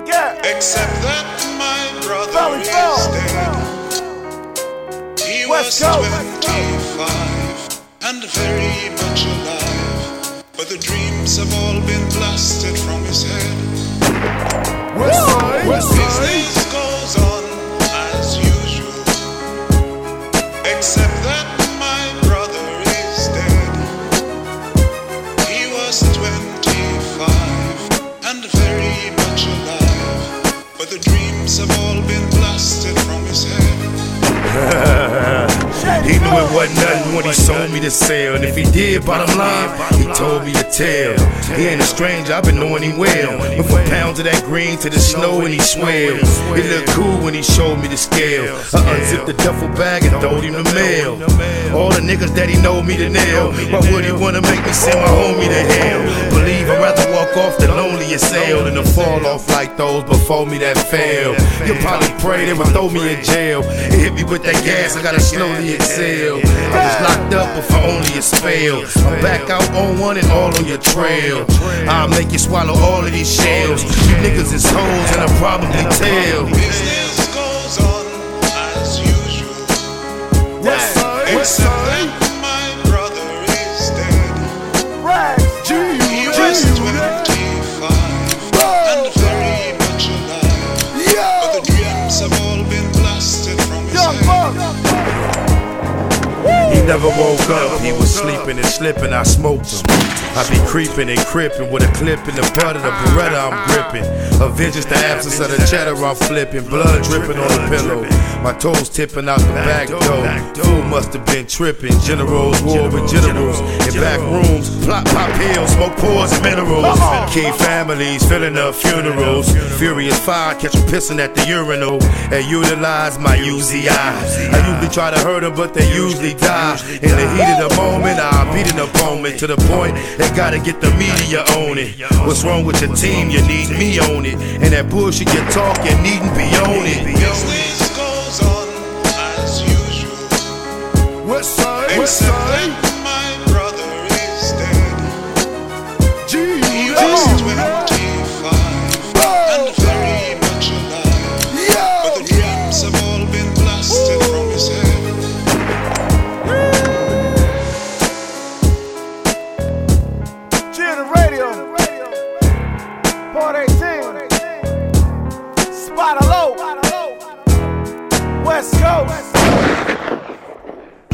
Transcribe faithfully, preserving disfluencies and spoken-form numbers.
forget. Except that my brother Valley is Fell. dead. He West was Coast. twenty-five and very much alive, but the dreams have all been blasted from his head. West Side, West Side. Business goes on as usual, except that my brother is dead. He was twenty-five and very much alive, but the dreams have all been blasted from his head. He knew it wasn't nothing when he sold me to sell. And if he did, bottom line, he told me to tell. He ain't a stranger, I've been knowing him well. Went from pounds of that green to the snow and he swelled. It looked cool when he showed me the scale. I unzipped the duffel bag and throwed him the mail. All the niggas that he know me to nail. Why would he wanna make me send my homie to hell? Believe I'd rather walk off the loneliest cell than to fall off like those before me that failed. You'll probably pray they would throw me in jail. It hit me with that gas, I gotta slowly exhale. I was locked up, but for only a spell. I'm back out on one and all on your trail. I'll make you swallow all of these shells. You niggas is hoes and I'll probably tell. Business goes on as usual, West Side, West except Side. that my brother is dead. Rags, G, He was twenty-five and very much alive, but the dreams have all been blasted from his Young head. Buck. He never woke up, he was sleeping and slipping, I smoked him. I be creeping and crippin' with a clip in the butt of the Beretta I'm gripping. A vengeance, the absence of the cheddar I'm flipping. Blood dripping on the pillow, my toes tipping out the back door. Fool must have been tripping. Generals war with generals in back rooms. Plot pop pills, smoke pores and minerals. Key families filling up funerals. Furious fire, catch 'em pissing at the urinal. And utilize my U Z I. I usually try to hurt them, but they usually die. In the heat of the moment, I beat an opponent to the point they gotta get the media on it. What's wrong with your team? You need me on it. And that bullshit you talk, you needn't be on it. Business goes on as usual, West Side, West except Side. that